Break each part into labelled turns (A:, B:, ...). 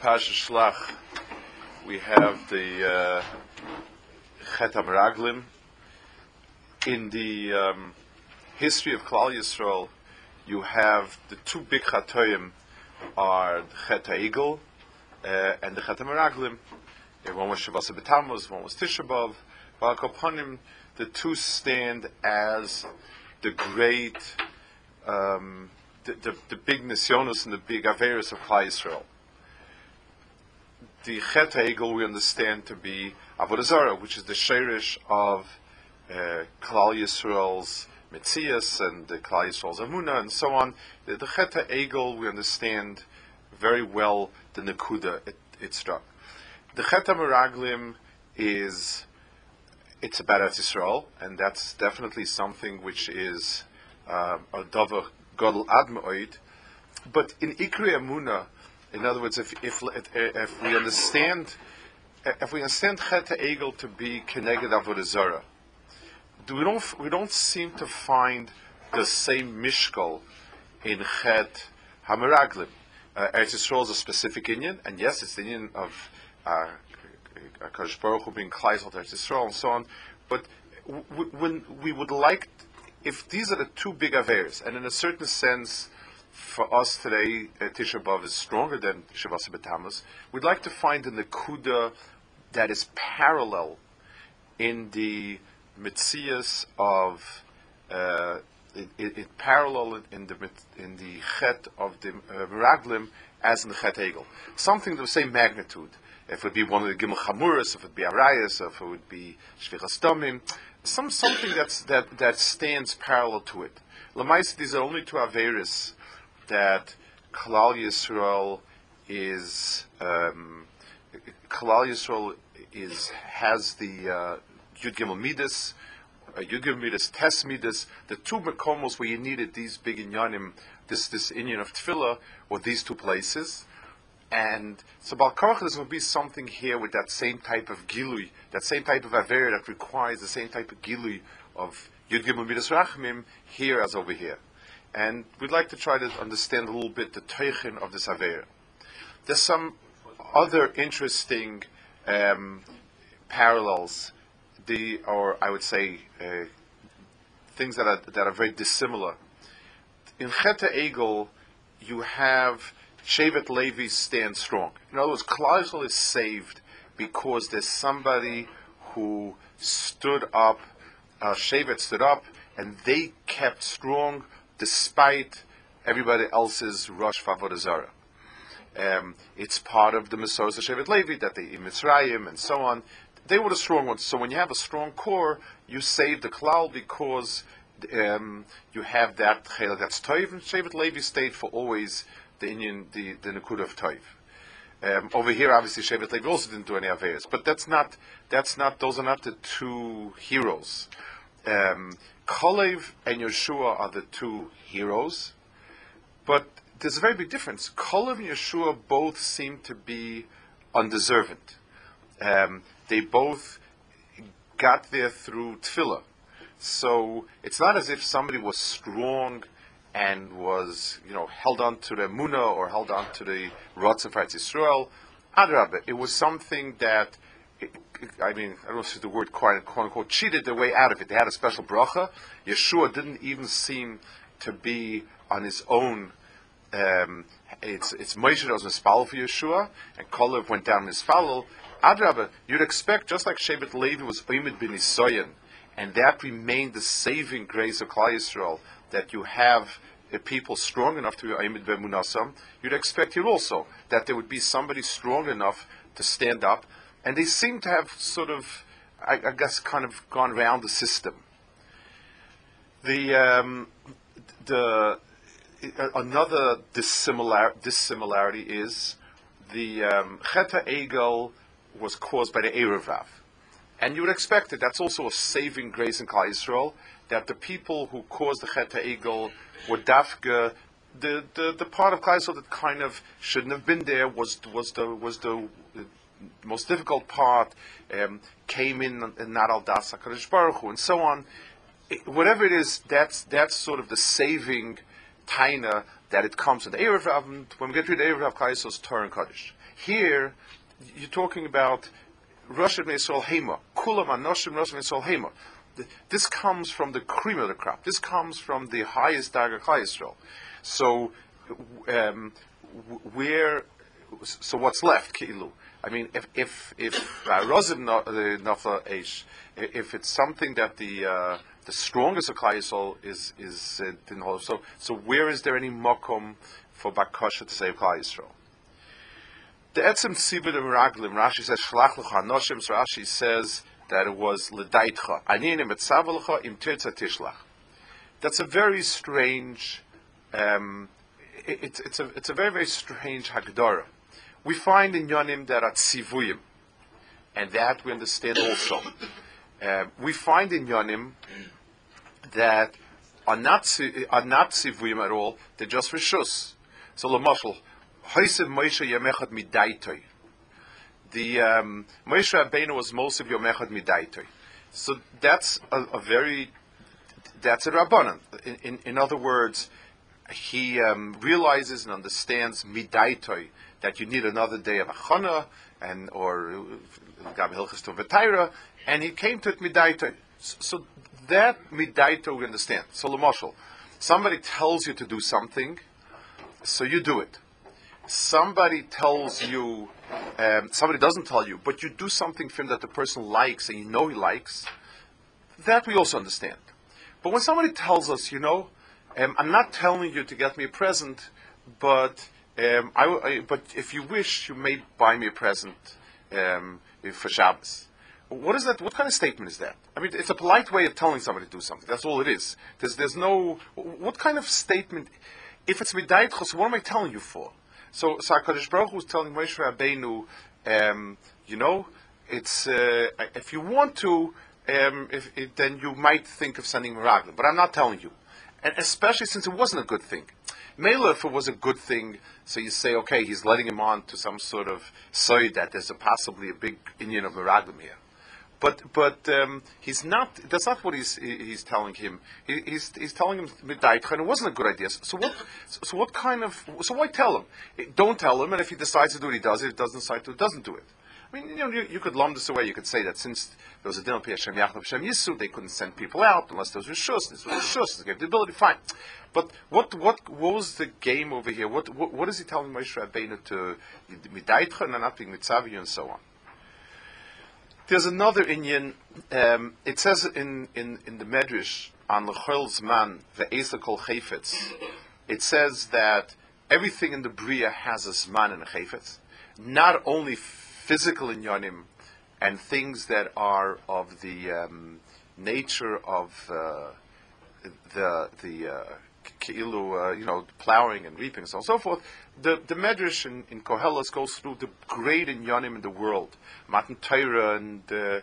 A: Parsha Shlach, we have the Chet HaMeraglim. In the history of Klal Yisrael, you have the two big Chatoyim are the Chet HaEgel and the Chet HaMeraglim. One was Shavasa B'Tammuz, one was Tisha B'Av. B'al Kol Panim, the two stand as the great, the big Nisyonos and the big Averis of Klal Yisrael. The Chet HaEgel we understand to be Avodah Zarah, which is the Sheirish of Klal Yisrael's Metzias and the Klal Yisrael's Amunah and so on. The Chet HaEgel we understand very well the Nekuda it struck. The Chet HaMeraglim it's about Eretz Yisrael, and that's definitely something which is a Dover Gadol Ad Me'od. But in Ikri Amunah, in other words, if we understand Chet HaEgel to be Keneged Avodah Zarah, we don't seem to find the same mishkal in Chet HaMeraglim. Eretz Yisrael is a specific inyan, and yes, it's the inyan of HaKadosh Baruch Hu being Klaisel to Eretz Yisrael and so on. But when we would like, if these are the two big averes, and in a certain sense, for us today, Tisha B'Av is stronger than Shavasa B'Tammuz, we'd like to find a Nekuda that is parallel in the Metzias of parallel in the Chet of the Meraglim as in the Chet HaEgel. Something of the same magnitude. If it would be one of the Gimel Chamuras, if it would be Arayas, if it would be Shvichas Damim, something that stands parallel to it. L'maisa, these are only two Averis that Klal Yisrael has the Yud Gimel Midas, Yud Gimel Midas, Tes Midas, the two Mekomos where you needed these big inyanim, this inyan of Tefillah, or these two places. And so Bal Korach, there's going to be something here with that same type of Gilui, that same type of Aver that requires the same type of Gilui of Yud Gimel Midas Rachmim here as over here. And we'd like to try to understand a little bit the Teichen of this Aver. There's some other interesting parallels, or I would say things that are very dissimilar. In Chet HaEgel, you have Shevet Levi stand strong. In other words, Klal Yisrael is saved because there's somebody who stood up, Shevet stood up, and they kept strong despite everybody else's rush for Avodah Zarah. It's part of the Mesoros of Shevet Levi that they in Mitzrayim and so on. They were the strong ones. So when you have a strong core, you save the Klal because you have that Chelak that's Toiv, and Shevet Levi stayed for always the Inyan, the Nekuda of Toiv. Over here, obviously, Shevet Levi also didn't do any Averes, but those are not the two heroes. Kalev and Yeshua are the two heroes, but there's a very big difference. Kalev and Yeshua both seem to be undeserving. They both got there through Tefillah. So it's not as if somebody was strong and was, held on to the Emunah or held on to the Ratzon for Eretz Yisrael. Adrabah, it was something that, I don't know if the word quote unquote cheated their way out of it. They had a special bracha. Yeshua didn't even seem to be on his own. It's Moshe that was mispalel for Yeshua, and Kalev went down mispalel. Adrabah, you'd expect, just like Shevet Levi was Oimid bin Nisoyan, and that remained the saving grace of Klal Yisrael, that you have people strong enough to be Oimid B'Emunasam, you'd expect here also that there would be somebody strong enough to stand up, and they seem to have sort of, I guess, kind of gone around the system. Another dissimilarity is the Chet HaEgel was caused by the Erev Rav. And you would expect it. That's also a saving grace in Klal Yisrael, that the people who caused the Chet HaEgel were dafka, the part of Klal Yisrael that kind of shouldn't have been there was the most difficult part, came in not al das HaKadosh Baruch Hu, and so on. Whatever it is, that's sort of the saving taina that it comes to the Erev Rav, when we get to the Erev Rav, Klal Yisrael's Torah and Kodesh. Here, you're talking about Rosh Yisrael Hema, Kulam Anoshim Rosh Yisrael Hema. This comes from the cream of the crop. This comes from the highest Daga Klal Yisrael. So, so what's left, Ki'ilu? I mean, if Rozim Nafla Eish, if it's something that the strongest of Klal Yisrael is didn't hold. So where is there any makom for Bakasha to save Klal Yisrael? The Etzem Tzibur Meraglim, Rashi says Shlach Lecha Noshim. So Rashi says that it was L'daitcha Aninim Etzavalecha Im Tirtza Tishlach. That's a very strange. It's a very, very strange Hagdara. We find in Yonim that are tzivuyim, and that we understand also. We find in Yonim that are not tzivuyim at all. They're just rishus. So l'mashal, Hoisev Moshe Yomechad Midaitoi. The Moshe Rabbeinu was Mosev Yomechad Midaitoi. So that's that's a rabbanan. In other words, he realizes and understands midaitoi, that you need another day of achana or gab hilchos to v'tayra, and he came to it midaitoi. So that midaito we understand. So l'mashal, somebody tells you to do something, so you do it. Somebody tells you, somebody doesn't tell you, but you do something for him that the person likes and you know he likes. That we also understand. But when somebody tells us, I'm not telling you to get me a present, but but if you wish, you may buy me a present for Shabbos. What is that? What kind of statement is that? I mean, it's a polite way of telling somebody to do something. That's all it is. There's no. What kind of statement? If it's midayit chos, what am I telling you for? So HaKadosh Baruch Hu was telling Moshe Rabbeinu, it's if you want to, then you might think of sending meraglim, but I'm not telling you. And especially since it wasn't a good thing. Mela, if it was a good thing, so you say, okay, he's letting him on to some sort of soy that there's possibly a big Indian of meraglim here. But he's not. That's not what he's telling him. He's telling him midayit, and it wasn't a good idea. So what kind of? So why tell him? Don't tell him, and if he decides to do it, he does it. If he doesn't decide to, he doesn't do it. I mean, you could lump this away. You could say that since there was a din of Hashem Yachdav Hashem Yisu, they couldn't send people out unless there was rishus. This was rishus. They gave the ability. Fine. But what was the game over here? What is he telling Moshe Rabbeinu to midayit and not being mitzavi and so on? There's another Inyan. It says in the Medrash on L'chol Zman ve'esa kol chayfetz. It says that everything in the Bria has a Zman and a chayfetz. Not only physical inyanim and things that are of the nature of the keilu, plowing and reaping and so on and so forth. The Medrash in Koheles goes through the great inyanim in the world, Matan Torah and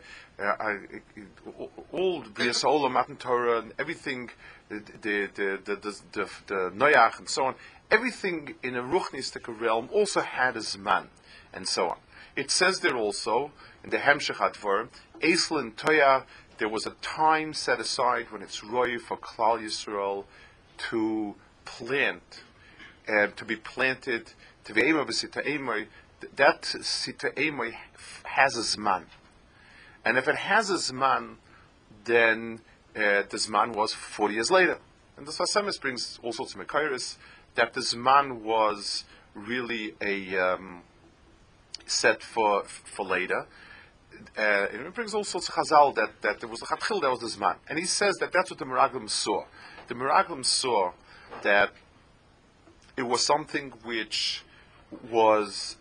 A: all the Brias Olam, Matan Torah and everything, the Noach and so on. Everything in a ruchnistic realm also had a zman and so on. It says there also in the Hemshech Advar, Eisel and Toya, there was a time set aside when it's roy for Klal Yisrael to plant, to be planted, to be ema b'sita emoi. That sita emoi has a zman, and if it has a zman, then the zman was 40 years later. And the Sasemis brings all sorts of mekayris that the zman was really a set for later. It brings all sorts of chazal that there was a chatchil, that was the zman, and he says that that's what the Meraglim saw. The Meraglim saw that it was something which was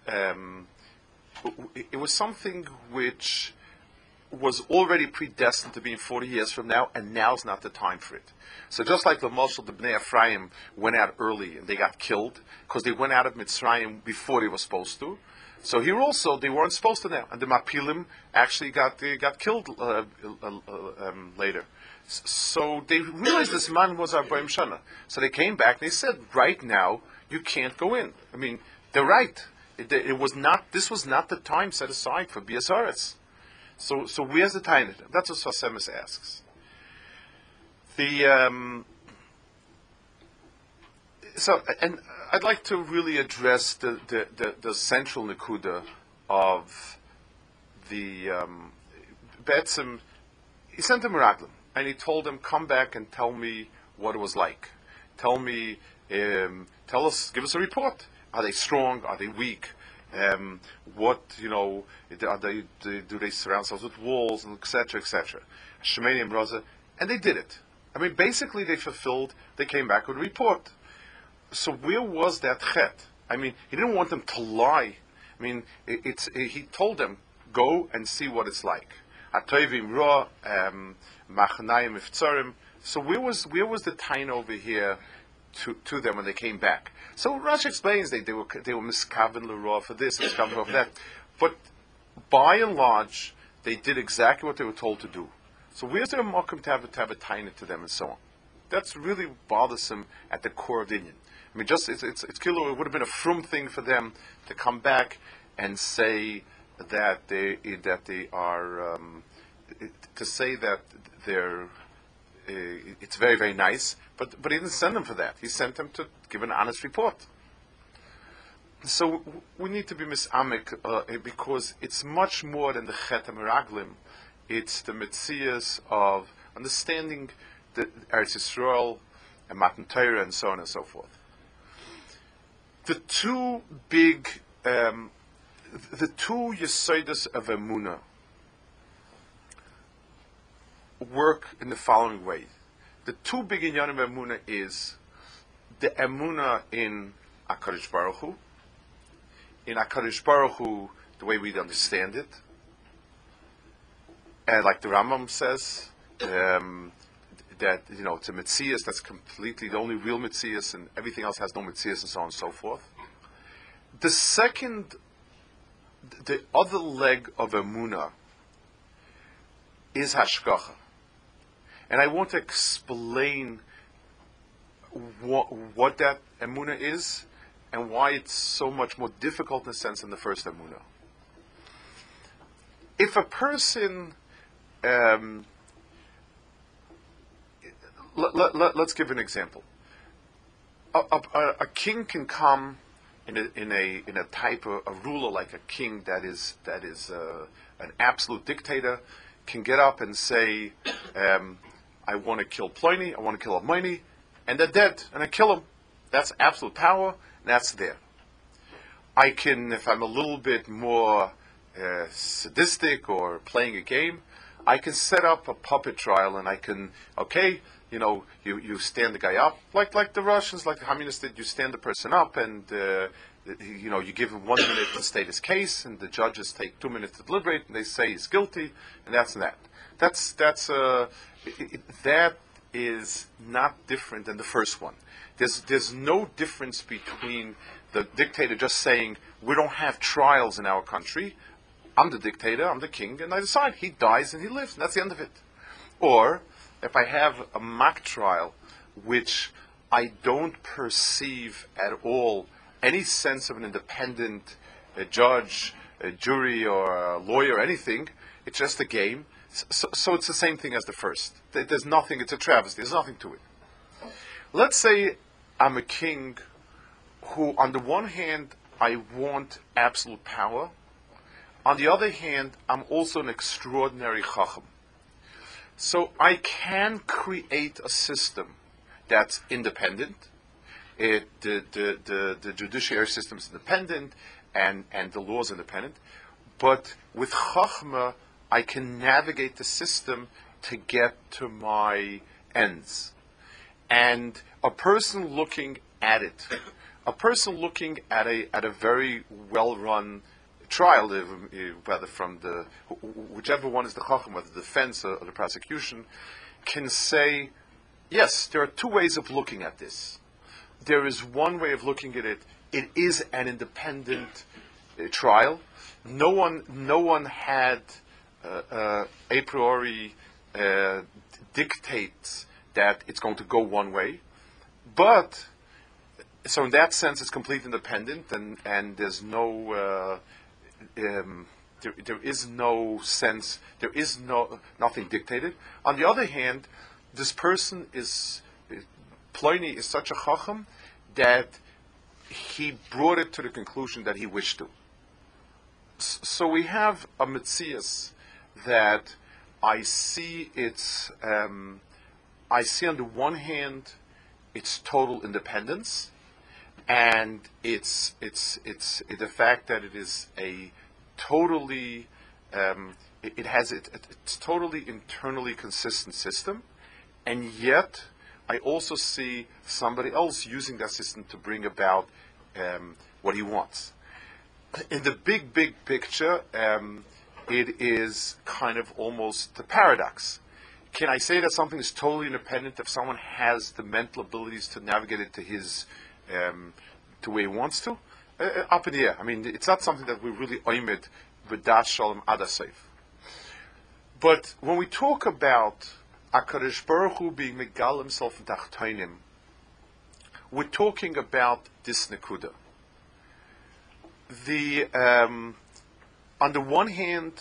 A: something which was already predestined to be in 40 years from now, and now's not the time for it. So just like the Moshe, the Bnei Ephraim went out early and they got killed because they went out of Mitzrayim before they were supposed to. So here also they weren't supposed to now, and the Mapilim actually got killed later. So they realized this man was our Boim Shana. So they came back and they said, right now you can't go in. I mean, they're right. It was not. This was not the time set aside for Biasaretz. So where's the time? That's what Sasemis asks. So, and I'd like to really address the central nekuda of the Betzim. He sent him Meraglim, and he told him, "Come back and tell me what it was like. Tell me, tell us, give us a report. Are they strong? Are they weak? What are they? Do they surround themselves with walls, and etc. etc." Shemini and Raza, and they did it. I mean, basically, they fulfilled. They came back with a report. So where was that chet? I mean, he didn't want them to lie. I mean, he told them, go and see what it's like. Atoivim ra, machanayim iftzarim. So where was the tain over here to them when they came back? So Rashi explains they were miskaven l'ra for this, miskaven l'ra for that. But by and large, they did exactly what they were told to do. So where's their makom to have a tain to them and so on? That's really bothersome at the core of the Indian. I mean, it's killer. It would have been a frum thing for them to come back and say that they are to say that they're. It's very, very nice, but he didn't send them for that. He sent them to give an honest report. So we need to be misamek because it's much more than the chet meraglim. It's the metzias of understanding the Eretz Yisrael and Matan Torah and so on and so forth. The two yesodas of Emunah work in the following way. The two big inyanim of Emunah is the Emunah in HaKadosh Baruch Hu, in HaKadosh Baruch Hu, the way we understand it, and like the Rambam says, that it's a metzias that's completely the only real metzias, and everything else has no metzias, and so on and so forth. The other leg of Emunah is Hashgacha, and I want to explain what that Emunah is and why it's so much more difficult in a sense than the first Emunah. If a person let's give an example. A king can come in a type of a ruler like a king that is an absolute dictator, can get up and say, I want to kill Pliny, I want to kill Almighty, and they're dead, and I kill them. That's absolute power, and that's there. I can, if I'm a little bit more sadistic or playing a game, I can set up a puppet trial, and I can, you stand the guy up, like the Russians, like the communists did. You stand the person up, and you give him 1 minute to state his case, and the judges take 2 minutes to deliberate, and they say he's guilty, and that's that. That is not different than the first one. There's no difference between the dictator just saying we don't have trials in our country. I'm the dictator, I'm the king, and I decide. He dies and he lives, and that's the end of it. Or, if I have a mock trial, which I don't perceive at all any sense of an independent judge, a jury, or a lawyer, or anything, it's just a game. So it's the same thing as the first. There's nothing, it's a travesty, there's nothing to it. Let's say I'm a king who, on the one hand, I want absolute power. On the other hand, I'm also an extraordinary chacham. So I can create a system that's independent. The judiciary system is independent, and the law is independent. But with chachma, I can navigate the system to get to my ends. And a person looking at it, a person looking at a very well-run trial, whether from whichever one is the chacham, whether the defense or the prosecution, can say, yes, there are two ways of looking at this. There is one way of looking at it. It is an independent trial. No one had a priori dictates that it's going to go one way, but so in that sense, it's completely independent, and there's no. There is no sense. There is nothing dictated. On the other hand, this person is Pliny is such a chacham that he brought it to the conclusion that he wished to. So we have a Metzias that I see I see on the one hand its total independence, and it's the fact that it is a totally it's totally internally consistent system, and yet I also see somebody else using that system to bring about what he wants. In the big picture, it is kind of almost a paradox. Can I say that something is totally independent if someone has the mental abilities to navigate it to his to where he wants to? Up in the air. I mean, it's not something that we really oimid b'das shalom adasef. But when we talk about HaKadosh Baruch Hu being megal himself in tachtonim, we're talking about this nekuda. On the one hand,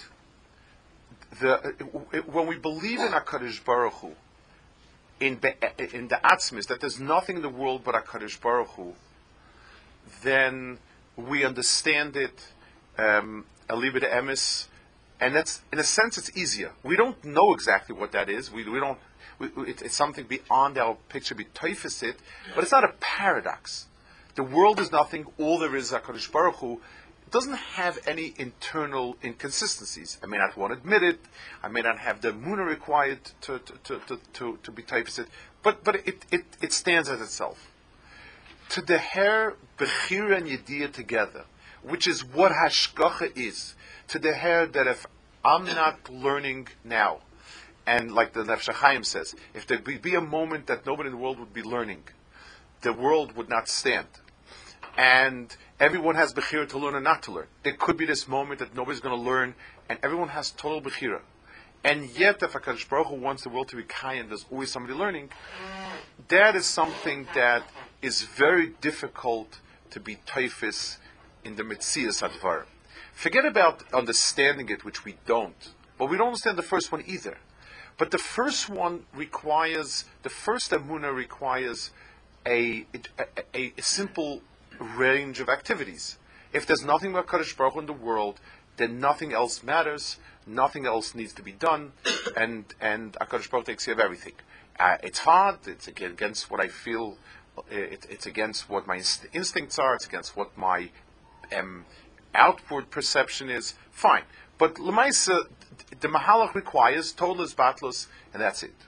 A: when we believe in HaKadosh Baruch Hu, in the Atzmis, that there's nothing in the world but HaKadosh Baruch Hu, then we understand it, Aliba de Emes, and that's, in a sense, it's easier. We don't know exactly what that is. It's something beyond our picture, be it, but it's not a paradox. The world is nothing. All there is HaKadosh Baruch Hu. It doesn't have any internal inconsistencies. I may not want to admit it. I may not have the emunah required to be typeset, but it stands as itself. To the hair bechira and yediyah together, which is what hashgacha is. To the hair that if I'm not learning now, and like the Nefesh HaChaim says, if there be a moment that nobody in the world would be learning, the world would not stand. And everyone has bechira to learn or not to learn. There could be this moment that nobody's going to learn, and everyone has total bechira. And yet, if HaKadosh Baruch Hu wants the world to be kayan, there's always somebody learning. That is something that is very difficult to be teifis in the Metzias Advar. Forget about understanding it, which we don't. But we don't understand the first one either. But the first one requires, the first emunah requires a simple range of activities. If there's nothing but Kadosh Baruch Hu in the world, then nothing else matters, nothing else needs to be done, and HaKadosh Baruch Hu takes care of everything. It's hard, it's against what I feel, it's against what my instincts are, it's against what my outward perception is, fine. But L'maisa, the Mahalach requires total isbatlus, and that's it.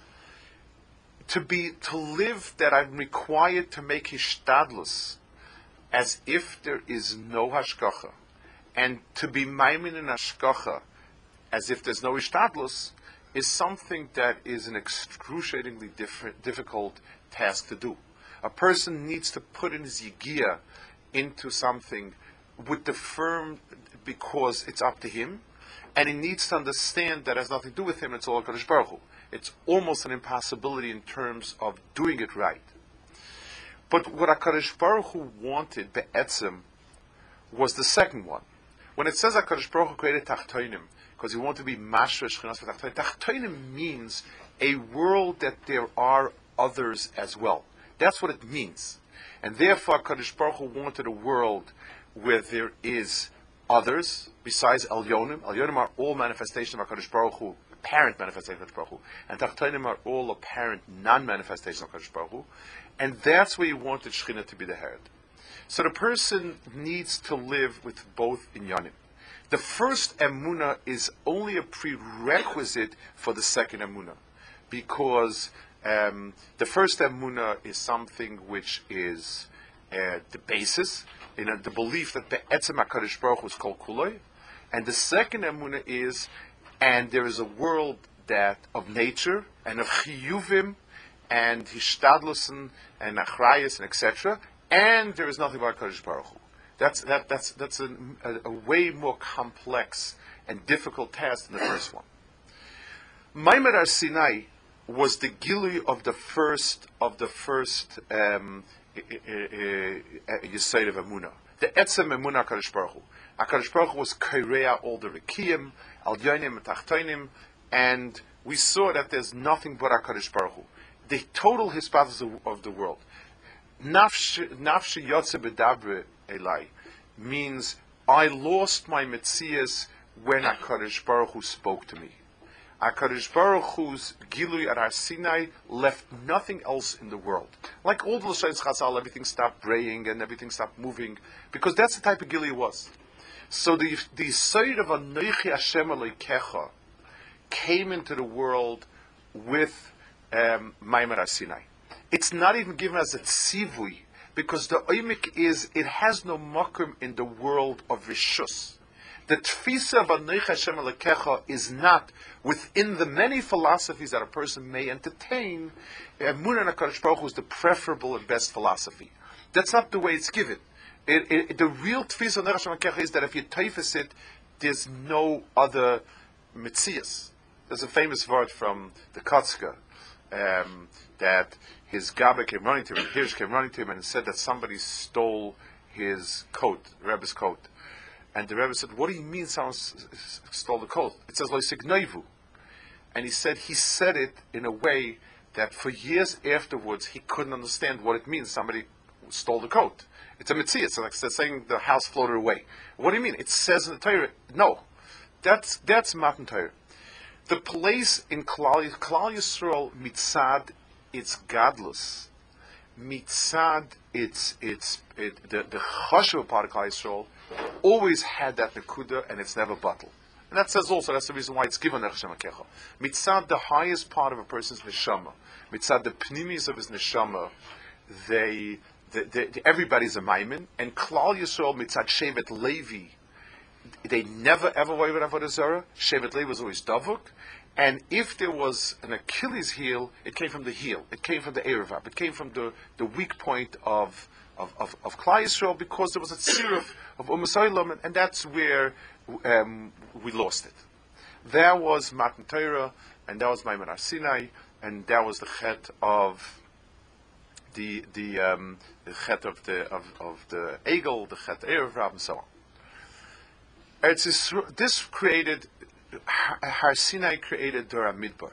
A: To live that I'm required to make hishtadlus, as if there is no hashgacha, and to be maimin in hashgacha, as if there's no hishtadlus, is something that is an excruciatingly difficult task to do. A person needs to put in his yigia into something with the firm, because it's up to him, and he needs to understand that has nothing to do with him, it's all HaKadosh Baruch Hu. It's almost an impossibility in terms of doing it right. But what HaKadosh Baruch Hu wanted, be'etzem, was the second one. When it says HaKadosh Baruch Hu created Tachtoinim, because he wanted to be Mashra Shchinas for Tachtoinim, Tachtoinim means a world that there are others as well. That's what it means. And therefore HaKadosh Baruch Hu wanted a world where there is others besides Elyonim. Elyonim are all manifestation of HaKadosh Baruch Hu, apparent manifestation of HaKadosh Baruch Hu. And Tachtoinim are all apparent non-manifestation of HaKadosh Baruch Hu. And that's where he wanted Shechina to be the head. So the person needs to live with both inyanim. The first emunah is only a prerequisite for the second emunah, because the first emunah is something which is the basis, the belief that Be'etzem HaKadosh Baruch Hu is Kol Kuloi, and the second emunah is, and there is a world that of nature and of chiyuvim and hishtadlusen and achrayas and etc. And there is nothing but HaKadosh Baruch Hu. That's a way more complex and difficult task than the first one. Maimed Har Sinai was the gilui of the first Yesod of Emunah. The Etzem Emunah HaKadosh Baruch Hu. HaKadosh Baruch Hu was Kairea all the Rekiyim, Al Yonim and Tachtoinim, and we saw that there's nothing but HaKadosh Baruch Hu. The total hispathos of the world. Nafshi yotze bedabre elai means I lost my metzias when HaKadosh Baruch Hu spoke to me. HaKadosh Baruch Hu's Gilui at Har Sinai left nothing else in the world. Like all the L'Shayis Chazal, everything stopped praying and everything stopped moving, because that's the type of Gilui it was. So the side of Anochi Hashem Elokecha came into the world with Maimar Har Sinai. It's not even given as a tzivui, because the oimik is, it has no makom in the world of Rishus. The tfisa of Anochi Hashem Elokecha is not within the many philosophies that a person may entertain. Emunah HaKadosh Baruch Hu is the preferable and best philosophy. That's not the way it's given. The real tfisa of Anochi Hashem Elokecha is that if you typhus it, there's no other mitzias. There's a famous word from the Kotzka, that his Gabba came running to him, Hirsch came running to him and said that somebody stole his coat, the Rebbe's coat. And the Rebbe said, what do you mean someone stole the coat? It says, Loisignoivu. And he said it in a way that for years afterwards he couldn't understand what it means somebody stole the coat. It's a mitzvah. It's like saying the house floated away. What do you mean? It says in the Torah. No. That's Matan Torah. The place in Klal Yisrael, mitzad, it's godless. Mitzad, the chashuv part of Klal Yisrael always had that nekuda, and it's never battle. And that says also, that's the reason why it's given Nechshem HaKecha. Mitzad, the highest part of a person's neshama. Mitzad, the pnimis of his neshama, everybody's a maimin. And Klal Yisrael, mitzad Shevet Levi, they never ever wavered Avodah Zarah. Shevet Levi was always davuk. And if there was an Achilles heel, it came from the heel. It came from the Erevav. It came from the weak point of Klal Yisrael, because there was a tziruf of Umasaylam, and that's where we lost it. There was Matan Torah, and that was Maimar Har Sinai, and that was the chet of the chet of the Egel, the chet Erevav, and so on. This created, Har Sinai created Dor HaMidbar,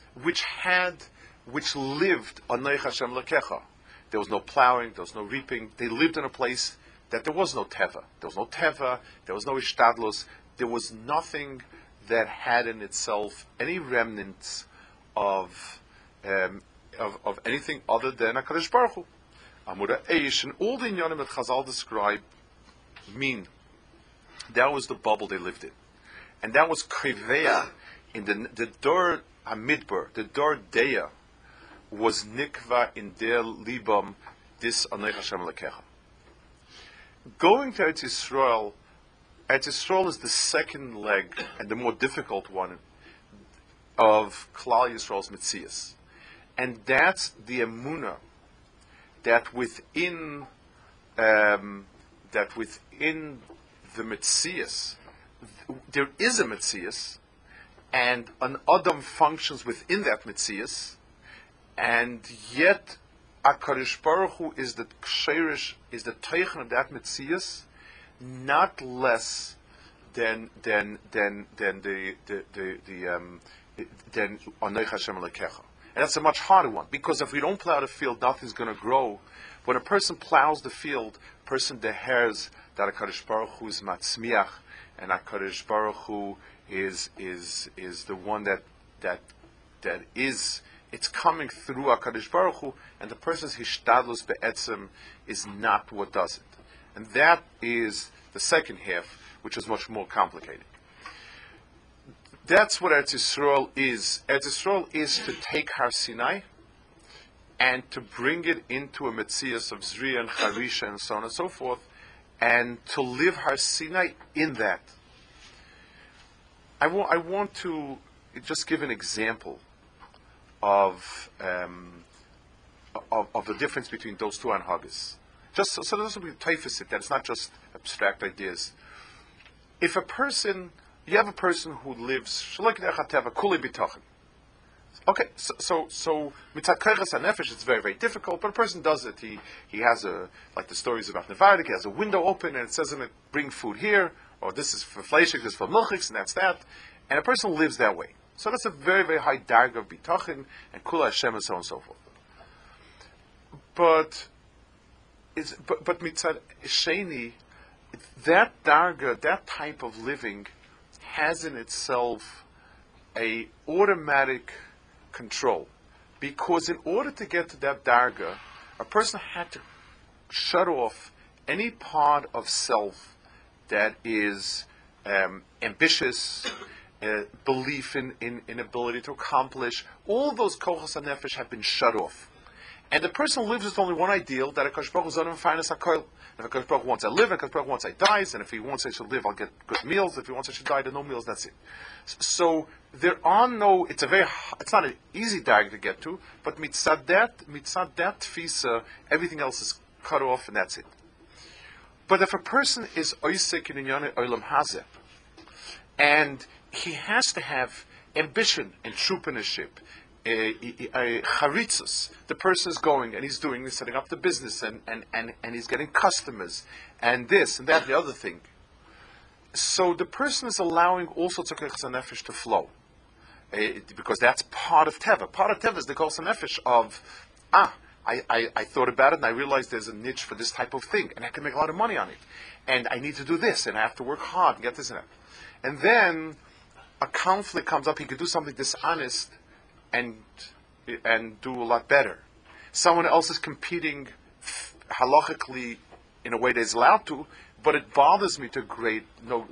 A: which lived on Anochi Hashem Elokecha. There was no plowing, there was no reaping. They lived in a place that there was no teva. There was no teva, there was no ishtadlus, there was nothing that had in itself any remnants of anything other than HaKadosh Baruch Hu. Amud Eish, and all the inyanim that Chazal describe mean that was the bubble they lived in. And that was Kriveya in the Dor HaMidbar, the Dor Deya, was nikva in their libam, this Anochi Hashem Elokecha. Going to Eretz Yisrael is the second leg and the more difficult one of Klal Yisrael's Metzias. And that's the emunah that within the Metzias, there is a Metzias, and an Adam functions within that Metzias, and yet HaKadosh Baruch Hu is the ksherish, is the teichen of that Metzias, not less than Anochi Hashem Elokecha. And that's a much harder one, because if we don't plow the field, nothing's going to grow. When a person plows the field, a person deheres that HaKadosh Baruch Hu is matzmiach, and HaKadosh Baruch Hu is the one that is, it's coming through HaKadosh Baruch Hu, and the person's hishtadlus be'etzem is not what does it. And that is the second half, which is much more complicated. That's what Eretz Yisrael is. Eretz Yisrael is to take Har Sinai and to bring it into a Metzias of Zriya and Charisha and so on and so forth, and to live Har Sinai in that. I want to just give an example of the difference between those two anhagas. Just so this will be typhus it, that it's not just abstract ideas. If you have a person who lives, okay, so mitzat koiches hanefesh, it's very, very difficult, but a person does it. He has like the stories about Nevardik, he has a window open and it says in it, bring food here, or this is for fleishik, this is for milchiks, and that's that. And a person lives that way. So that's a very, very high darga of bitachin, and kula Hashem, and so on and so forth. But but mitzad sheni, that darga, that type of living, has in itself a automatic control, because in order to get to that darga, a person had to shut off any part of self that is ambitious, belief in ability to accomplish. All those kochos hanefesh have been shut off. And the person lives with only one ideal, that HaKadosh Baruch Hu is finest HaKol. If HaKadosh Baruch Hu wants I live, HaKadosh Baruch Hu wants I dies, and if he wants I should live, I'll get good meals. If he wants I should die, there are no meals, that's it. So there are no, it's not an easy dag to get to, but mitzad that tfisa, everything else is cut off and that's it. But if a person is oisek in inyan olam hazeh, and he has to have ambition and entrepreneurship, charitzos, the person is going and he's setting up the business and he's getting customers and this and that and the other thing. So the person is allowing all sorts of kochos hanefesh to flow, because that's part of teva. Part of teva is the kochos hanefesh of I thought about it and I realized there's a niche for this type of thing and I can make a lot of money on it, and I need to do this and I have to work hard and get this and that. And then a conflict comes up. He could do something dishonest and do a lot better. Someone else is competing halachically in a way that is allowed to, but it bothers me to a great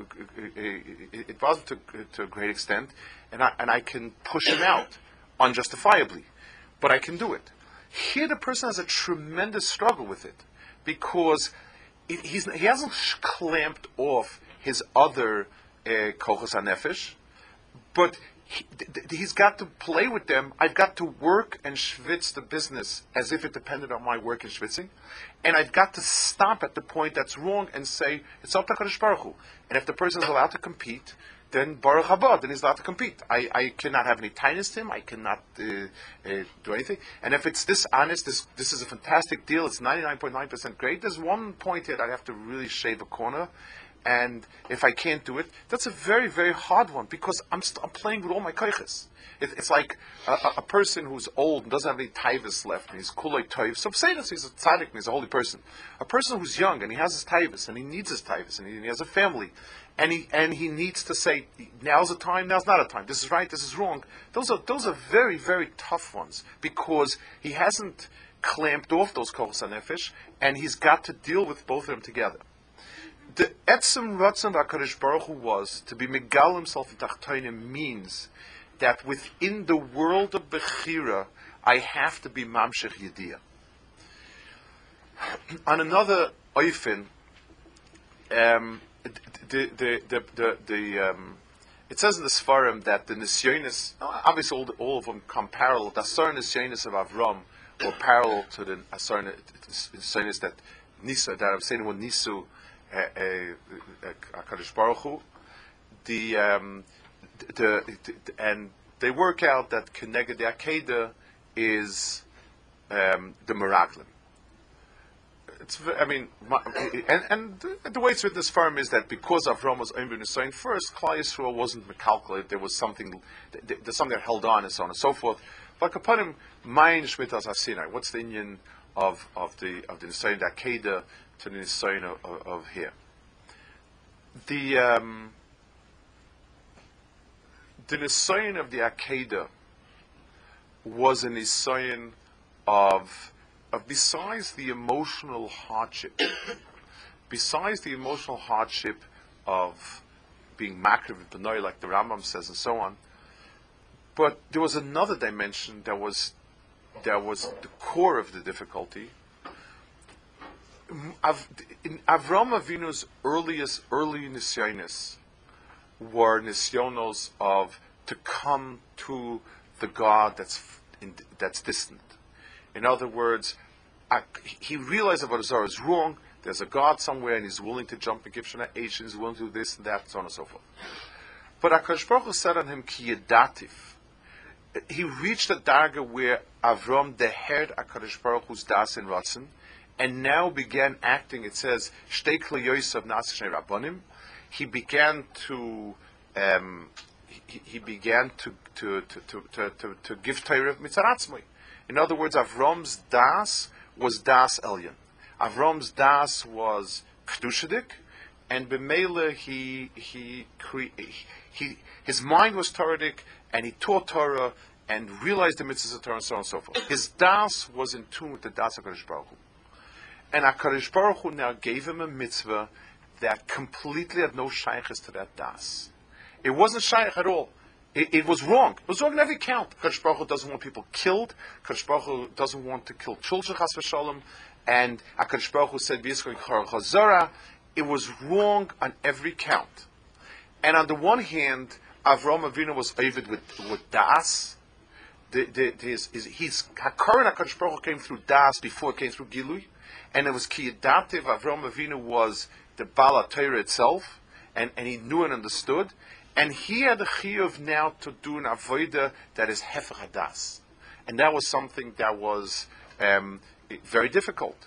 A: extent, and I can push him out unjustifiably, but I can do it. Here, the person has a tremendous struggle with it, because he hasn't clamped off his other kochos hanefesh, but he's got to play with them. I've got to work and schwitz the business as if it depended on my work and schwitzing, and I've got to stop at the point that's wrong and say it's up to HaKadosh Baruch Hu. And if the person is allowed to compete, then Baruch haba, then he's allowed to compete. I cannot have any tightness to him. I cannot do anything. And if it's dishonest, this is a fantastic deal. It's 99.9% great. There's one point here that I have to really shave a corner. And if I can't do it, that's a very, very hard one, because I'm playing with all my koiches. It's like a person who's old and doesn't have any taivas left, and he's kuloi toiv. So say this, he's a tzaddik and he's a holy person. A person who's young and he has his taivas and he needs his taivas and he has a family, and he needs to say, now's the time, now's not a time. This is right, this is wrong. Those are very, very tough ones, because he hasn't clamped off those kochos hanefesh, and he's got to deal with both of them together. The etzem ratzon v'HaKadosh Baruch Hu was to be megal himself in tachtonim means that within the world of Bechira, I have to be mamshech yediyah. On another oifin, it says in the Sfarim that the nisyonis, obviously all of them come parallel. The Asar nisyonis of Avram were parallel to the Asar nisyonis that I'm saying were Nisu HaKadosh Baruch Hu. And they work out that Keneged the Akedah is the Meraglim. And the way it's written in this firm is that because Avram was Omer Nisayin first, Klal Yisrael wasn't calculated. There was something that held on, and so on and so forth. But upon him, Mayin Shmitas HaSinai. What's the Indian of the Nisayin Akedah to the Nisayin of here? The Nisayin of the Akedah was a Nisayin of besides the emotional hardship, of being makriv b'noi, like the Rambam says, and so on. But there was another dimension that was the core of the difficulty. In Avram Avinu's early nisyonos were nisyonos of to come to the God that's distant. In other words, he realized that Avodah Zarah is wrong. There's a God somewhere, and he's willing to jump and give Shana Eish, he's willing to do this and that, so on and so forth. But HaKadosh Baruch Hu said on him, Ki yedativ. He reached a darga where Avram dehered HaKadosh Baruch Hu's das and ratzon, and now began acting. It says, Shtei Kli Yosef Na'aseh Shnei Rabbanim. He began to give Torah mitzaratzmoi. In other words, Avram's das was das elyon. Avrom's das was kedushadik, and b'meila his mind was Toradic, and he taught Torah and realized the mitzvahs of Torah and so on and so forth. His das was in tune with the das of HaKadosh Baruch Hu. And HaKadosh Baruch Hu now gave him a mitzvah that completely had no shaykhs to that das. It wasn't shaykh at all. It was wrong. It was wrong on every count. HaKadosh Baruch Hu doesn't want people killed. HaKadosh Baruch Hu doesn't want to kill children, chas v'shalom. And HaKadosh Baruch Hu said, it was wrong on every count. And on the one hand, Avraham Avinu was ovid with das. His HaKadosh Baruch Hu came through das before it came through Gilui. And it was Kiyedativ. Avraham Avinu was the Bala Torah itself. And he knew and understood. And he had the chiyuv now to do an avodah that is hefech hadas. And that was something that was very difficult.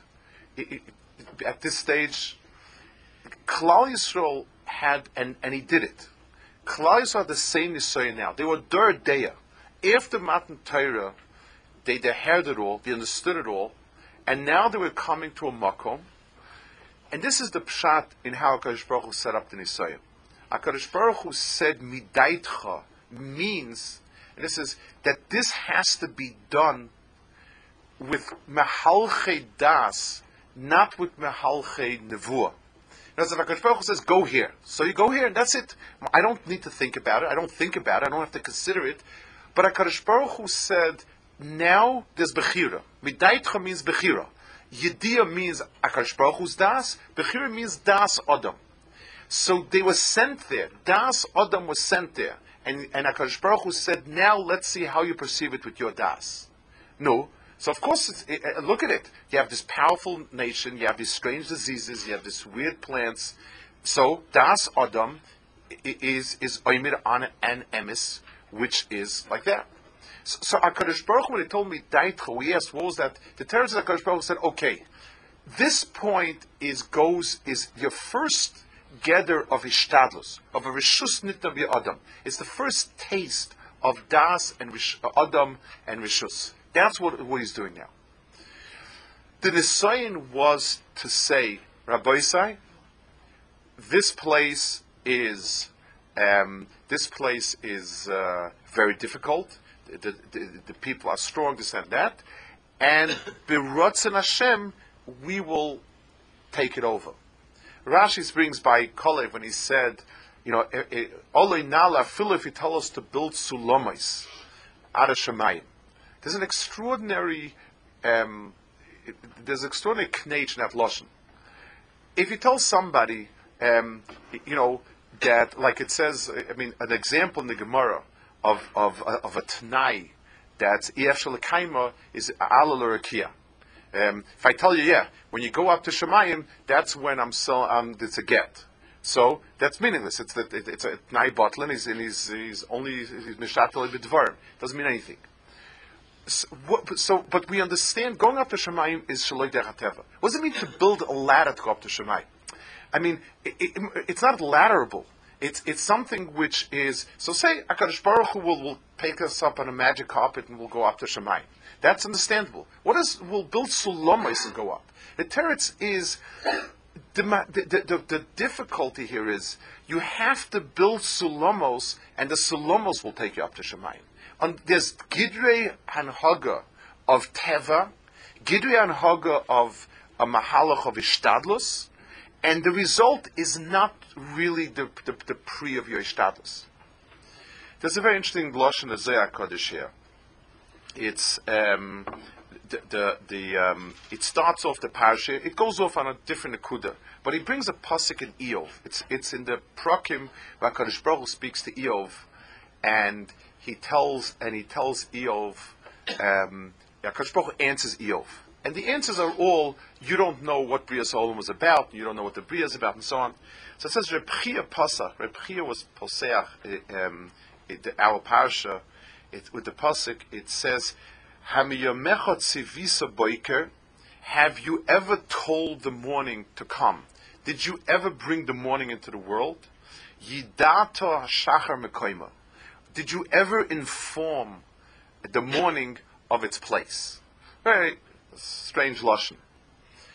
A: At this stage, Klal Yisrael had, and he did it. Klal Yisrael had the same nisayon now. They were dur deya. After Matan Torah, they heard it all, they understood it all, and now they were coming to a makom. And this is the pshat in how HaKadosh Baruch Hu set up the nisayon. HaKadosh Baruch Hu said midaitcha means, and this is that this has to be done with mehalchei das, not with mehalchei nevuah. As HaKadosh Baruch Hu says, go here. So you go here, and that's it. I don't need to think about it. I don't think about it. I don't have to consider it. But HaKadosh Baruch Hu said, now there's Bechira. Midaitcha means Bechira. Yediyah means HaKadosh Baruch Hu's das. Bechira means das Adam. So they were sent there. Das Adam was sent there. And HaKadosh Baruch Hu said, now let's see how you perceive it with your das. No. So of course, look at it. You have this powerful nation, you have these strange diseases, you have these weird plants. So Das Adam is Oymir An and Emes, which is like that. So HaKadosh Baruch Hu, when he told me Daitcha, we asked, what was that? The terrorists of HaKadosh Baruch Hu said, okay, this point is your first gather of Ishtadlus, of a Rishus Nitna Adam. It's the first taste of Das and Adam and Rishus. That's what he's doing now. The Nisayon was to say, Rabbi Isai, this place is very difficult. The people are strong, this and that. And B'Ratzon Hashem, we will take it over. Rashi brings by Kolev when he said, Olei Nala, Phil, if you tell us to build Sulamais, out of Shemayim. There's an extraordinary, knech in that lashon. If you tell somebody, that, like it says, an example in the Gemara of a Tanai that's Ef Shalakaima is Alal Rakia. If I tell you, when you go up to Shemayim, that's when it's a get. So that's meaningless. It's a Tanai Botlin, he's Mishatel B'Dvarim. Doesn't mean anything. But we understand going up to Shemayim is Shaloi Derech HaTeva. What does it mean to build a ladder to go up to Shemayim? It's not ladderable. It's something which is, so say HaKadosh Baruch Hu will take us up on a magic carpet and we'll go up to Shemayim. That's understandable. We'll build Sulamais and go up. The teretz is, the difficulty here is, you have to build Sulamos and the Sulamos will take you up to Shemayim. There's Gidrei Hanhaga of Teva, Gidrei Hanhaga of a Mahalach of Ishtadlus, and the result is not really the pre of your Ishtadlus. There's a very interesting blush in the Zohar Kodesh here. It's it starts off the parasha. It goes off on a different akuda, but he brings a pasuk in Eov. It's in the Prakim where HaKadosh Baruch Hu speaks to Eov, and he tells Eov, HaKadosh Baruch Hu answers Eov. And the answers are all, you don't know what Brias Olam was about, you don't know what the Bria is about, and so on. So it says, Reb Chia Pasach, Reb Chia was Poseach, our Parsha, with the Pasuk, it says, Hamiyamechot Sivisa Boiker, have you ever told the morning to come? Did you ever bring the morning into the world? Yidato Shachar Mekoima. Did you ever inform the morning of its place? Very strange lashon.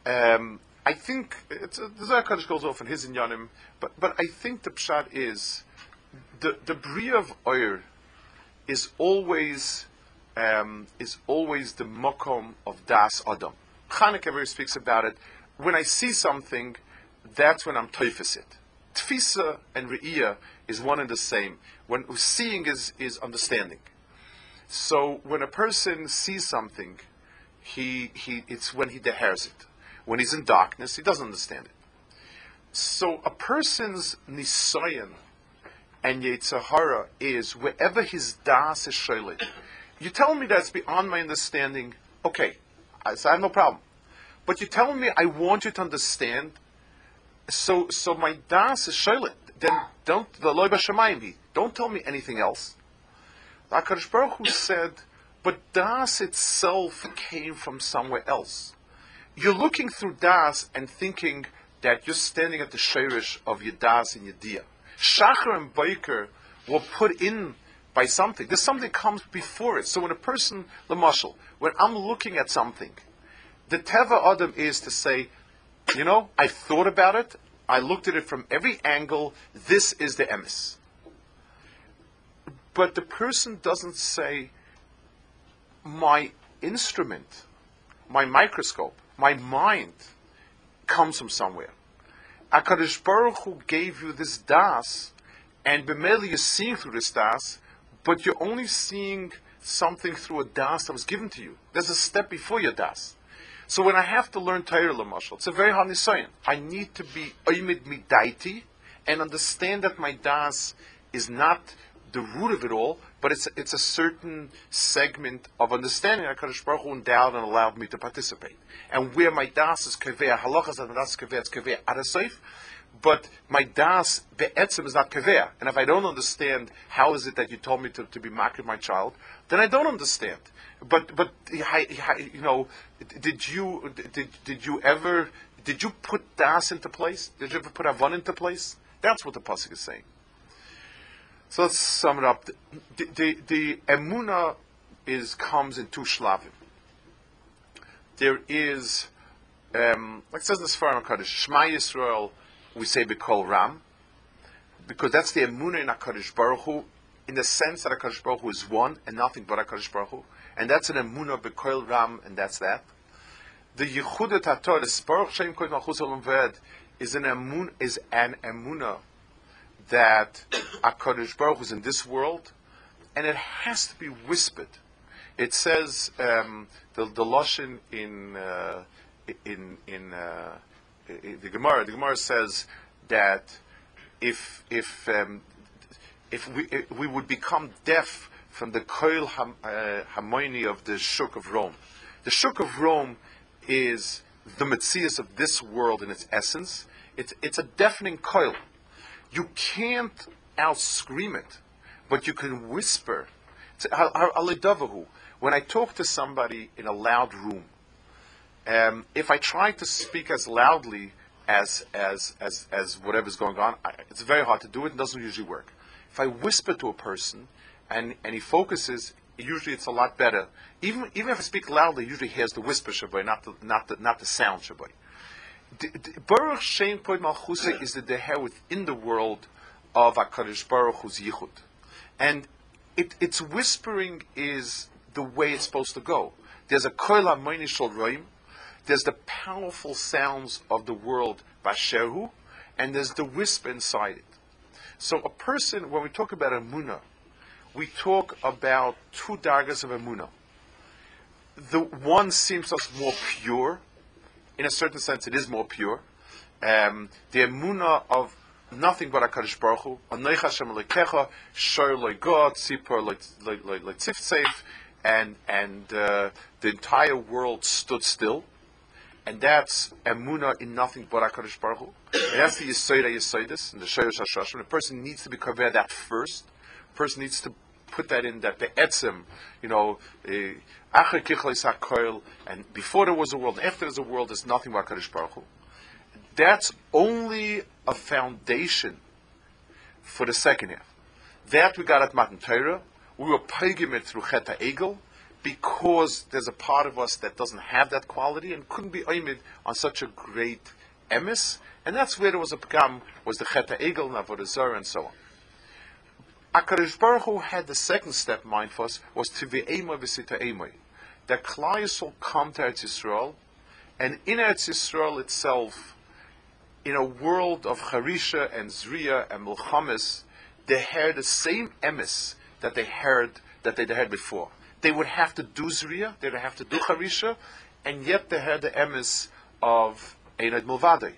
A: I think the Zohar Kodesh goes off in his inyanim, but I think the pshat is the bria of oir is always the makom of das adam. Chanukah very speaks about it. When I see something, that's when I'm teifes it. Tfisa and re'iyah is one and the same. When seeing is understanding. So when a person sees something, it's when he dehers it. When he's in darkness, he doesn't understand it. So a person's nisayan and Yetzer Hara is wherever his das is shoylet. You tell me that's beyond my understanding, okay, I have no problem. But you tell me I want you to understand, so my das is shoylet. Then don't tell me anything else. The HaKadosh Baruch Hu said, but das itself came from somewhere else. You're looking through das and thinking that you're standing at the sheirish of your das and your dia. Shachar and Boker were put in by something. There's something comes before it. So when a person, the mashal, when I'm looking at something, the teva adam is to say, I thought about it, I looked at it from every angle, this is the emes. But the person doesn't say, my instrument, my microscope, my mind comes from somewhere. HaKadosh Baruch Hu gave you this das, and b'meli you're seeing through this das, but you're only seeing something through a das that was given to you. There's a step before your das. So when I have to learn Torah l'mashal, it's a very hard nisayon. I need to be oimid midaiti and understand that my das is not the root of it all, but it's a certain segment of understanding that HaKadosh Baruch Hu endowed and allowed me to participate. And where my das is kaveh, halachas and das kaveh, it's kaveh adasayf, but my das be'etzim is not kaveh. And if I don't understand how is it that you told me to be makir my child, then I don't understand. But did you put das into place? Did you ever put avon into place? That's what the pasuk is saying. So let's sum it up. The emunah comes in two shlavim. There is, like it says in the Sfarim HaKadosh, Shema Yisrael, we say B'Kol Ram, because that's the emunah in HaKadosh Baruch Hu, in the sense that HaKadosh Baruch Hu is one and nothing but HaKadosh Baruch Hu, and that's an emunah B'Kol Ram, and that's that. The Yichudat HaTorah, the Baruch Shem Kod Malchus Olam V'ed, is an emunah that HaKadosh Baruch Hu is in this world, and it has to be whispered. It says the lashon in the Gemara. The Gemara says that if we would become deaf from the koil hamoini of the shuk of Rome. The shuk of Rome is the metzias of this world in its essence. It's a deafening koil. You can't out-scream it, but you can whisper. When I talk to somebody in a loud room, if I try to speak as loudly as whatever's going on, it's very hard to do it. It doesn't usually work. If I whisper to a person and he focuses, usually it's a lot better. Even if I speak loudly, he usually hears the whisper shabai, not the sound shabai. Baruch Shem Kod Malchusay is the deher within the world of HaKadosh Baruch Hu's yichud, and its whispering is the way it's supposed to go. There's a koil hamoini shel roim, there's the powerful sounds of the world basherhu, and there's the whisper inside it. So a person, when we talk about emunah, we talk about two dargas of emunah. The one seems to us more pure. In a certain sense, it is more pure. The emunah of nothing but HaKadosh Baruch Hu, Anoich Hashem Elokecha, Shor Lo God, Tzipor Lo Tziftzef, and the entire world stood still. And that's emunah in nothing but HaKadosh Baruch Hu. And that's the Yesod HaYesodis, and the Shoresh HaShoshim. The person needs to be covered that first. The person needs to put that in, that the etzim, Acher Kichleis HaKoil, and before there was a world, after there's a world, there's nothing but HaKadosh Baruch Hu. That's only a foundation for the second half. That we got at Matan Torah. We were peigim it through Chet HaEgel. because there's a part of us that doesn't have that quality and couldn't be oimid on such a great emes, and that's where there was a pgam, was the Chet HaEgel, and Avodah Zarah, and so on. HaKadosh Baruch Hu had the second step in mind for us, was Tivi'emoi v'sita emoi, that Klal Yisrael come to Eretz Yisrael, and in Eretz Yisrael itself, in a world of Charisha and Zriya and Milchamis, they heard the same emes that they had before. They would have to do Zriya, they would have to do Charisha, and yet they had the emes of Einad Milvadei.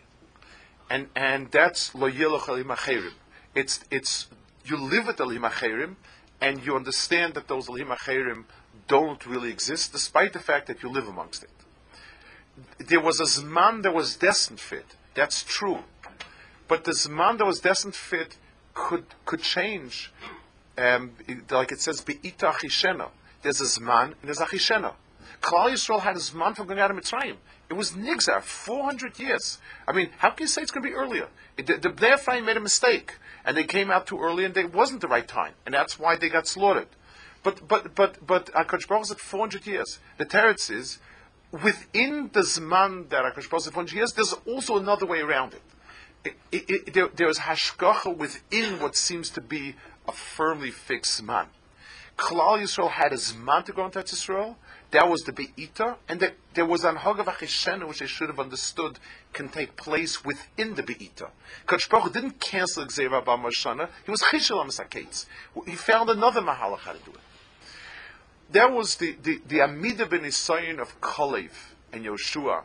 A: And that's Lo Yilach Elim Acherim. It's you live with Elim Acherim, and you understand that those Elim Acherim don't really exist, despite the fact that you live amongst it. There was a Zman that was destined fit. That's true. But the Zman that was destined fit could change. Like it says, Be'ita Achishena. There's a Zman and there's Achishena. Klal Yisrael had a Zman from going out of Mitzrayim. It was Nigzar, 400 years. I mean, how can you say it's going to be earlier? The Bnei Ephraim made a mistake, and they came out too early, and it wasn't the right time, and that's why they got slaughtered. But HaKadosh Baruch Hu said 400 years. The teretz is, within the Zman that HaKadosh Baruch Hu said 400 years, there's also another way around it. There's hashgacha within what seems to be a firmly fixed Zman. Klal Yisrael had a Zman to go into Eretz Yisrael. That was the Be'ita, and there was an Hagav Achishena, which they should have understood can take place within the Be'ita. Kadosh Baruch Hu didn't cancel Gzeira Ba Mashana. He was Chishel HaMesaketz. He found another Mahalach how to do it. That was the Amida ben Isayin of Kalev and Yoshua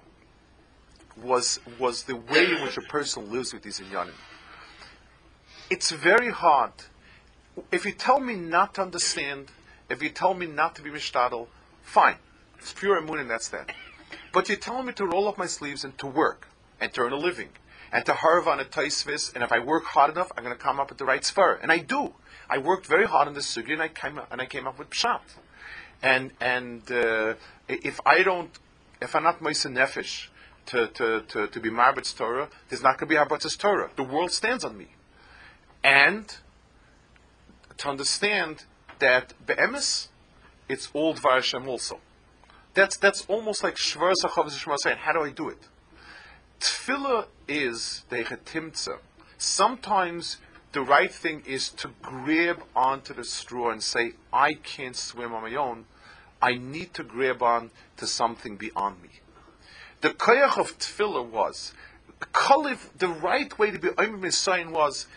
A: was the way in which a person lives with these inyanim. It's very hard. If you tell me not to understand, if you tell me not to be mishtadel, fine. It's pure emun and that's that. But you're telling me to roll up my sleeves and to work and to earn a living and to harv on a taisvis, and if I work hard enough, I'm going to come up with the right sfar. And I do. I worked very hard on this sugi, and I came up with pshat. And if I'm not moisen nefesh to be marbetz Torah, there's not going to be harbatzes Torah. The world stands on me. And to understand that be'emes, it's all Dvar Hashem also. That's almost like Shvar Zachav Zishma saying, how do I do it? Tefillah is the Timtza. Sometimes the right thing is to grab onto the straw and say, I can't swim on my own. I need to grab on to something beyond me. The koyach of Tefillah was, Kalev, the right way to be Omer Misayin was,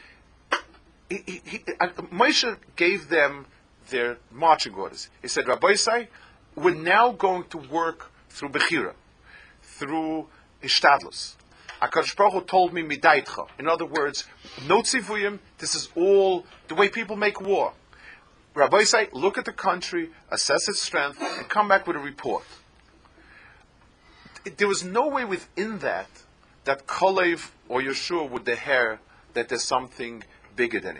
A: Moshe gave them their marching orders. He said, Rabbi Isai, we're now going to work through Bechira, through Ishtadlus. HaKadosh Baruch Hu told me, Midaitcha. In other words, no tzivuyim, this is all the way people make war. Rabbi Isai, look at the country, assess its strength, and come back with a report. There was no way within that Kalev or Yeshua would deher that there's something bigger than it.